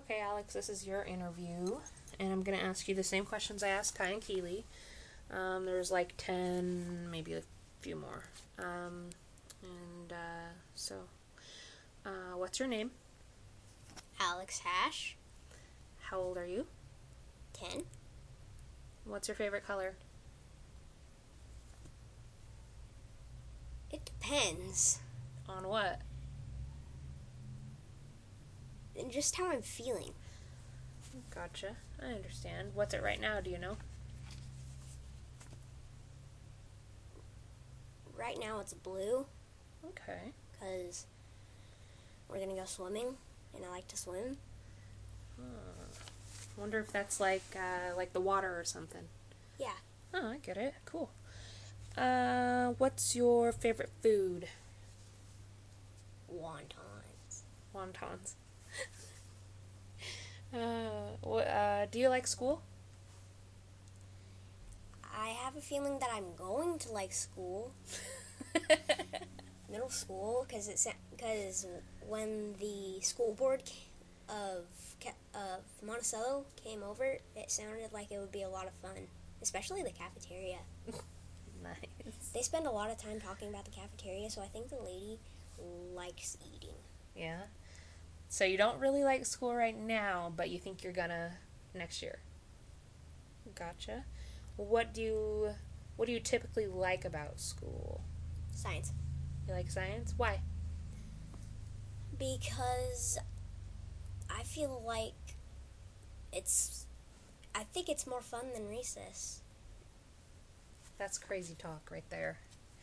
Okay, Alex, this is your interview, and I'm going to ask you the same questions I asked Kai and Keely. There's like 10, maybe a few more. What's your name? Alex Hash, How old are you? 10. What's your favorite color? It depends. On what? And just how I'm feeling. Gotcha. I understand. What's it right now, do you know? Right now it's blue Okay. because we're going to go swimming, and I like to swim. Wonder if that's like the water or something. Yeah. Oh, I get it. Cool. What's your favorite food? Wontons. Wontons. Do you like school? I have a feeling that I'm going to like school. Middle school, because when the school board of Monticello came over, it sounded like it would be a lot of fun, especially the cafeteria. Nice. They spend a lot of time talking about the cafeteria, so I think the lady likes eating. Yeah. So you don't really like school right now, but you think you're gonna next year. Gotcha. What do you typically like about school? Science. You like science? Why? Because I feel like I think it's more fun than recess. That's crazy talk right there.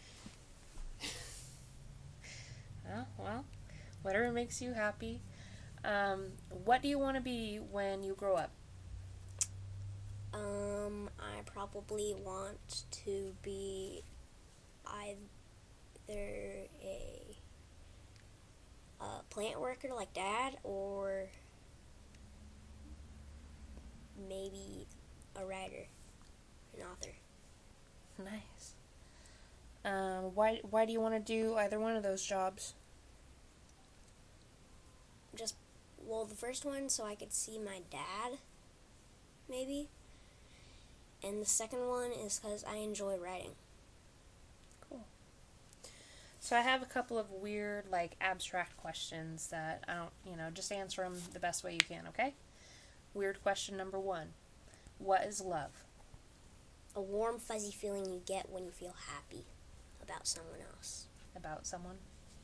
Oh, well, whatever makes you happy. What do you want to be when you grow up? I probably want to be either a plant worker like Dad, or maybe a writer, an author. Nice. Why do you want to do either one of those jobs? The first one so I could see my dad, maybe. And the second one is because I enjoy writing. Cool. So I have a couple of weird, abstract questions that I don't, just answer them the best way you can, okay? Weird question number 1. What is love? A warm, fuzzy feeling you get when you feel happy about someone else. About someone?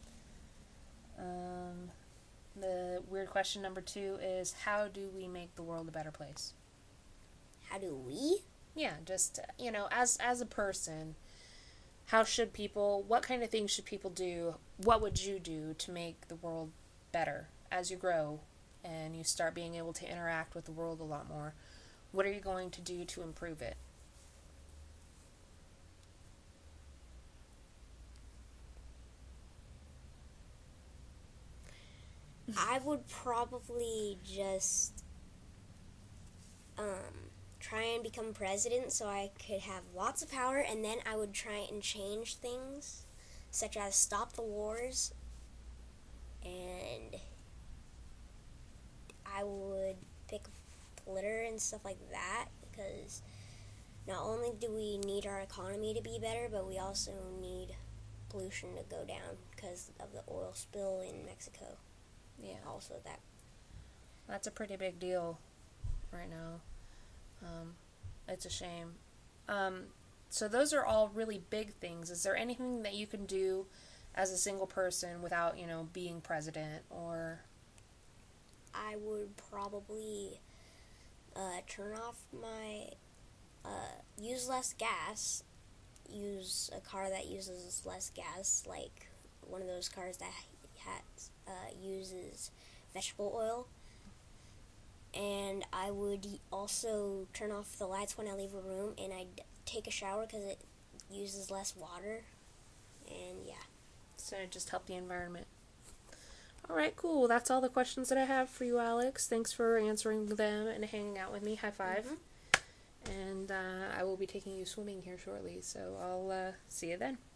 The weird question number 2 is, how do we make the world a better place? How do we? Yeah, just, as a person, what kind of things should people do? What would you do to make the world better as you grow and you start being able to interact with the world a lot more? What are you going to do to improve it? I would probably just try and become president so I could have lots of power, and then I would try and change things, such as stop the wars, and I would pick litter and stuff like that, because not only do we need our economy to be better, but we also need pollution to go down because of the oil spill in Mexico. Yeah. Also That's a pretty big deal right now. It's a shame. So those are all really big things. Is there anything that you can do as a single person without, being president or... I would probably turn off my use less gas, use a car that uses less gas, like one of those cars that uses vegetable oil. And I would also turn off the lights when I leave a room, and I'd take a shower because it uses less water. And yeah. So just help the environment. All right, cool. That's all the questions that I have for you, Alex. Thanks for answering them and hanging out with me. High five. Mm-hmm. And I will be taking you swimming here shortly, so I'll see you then.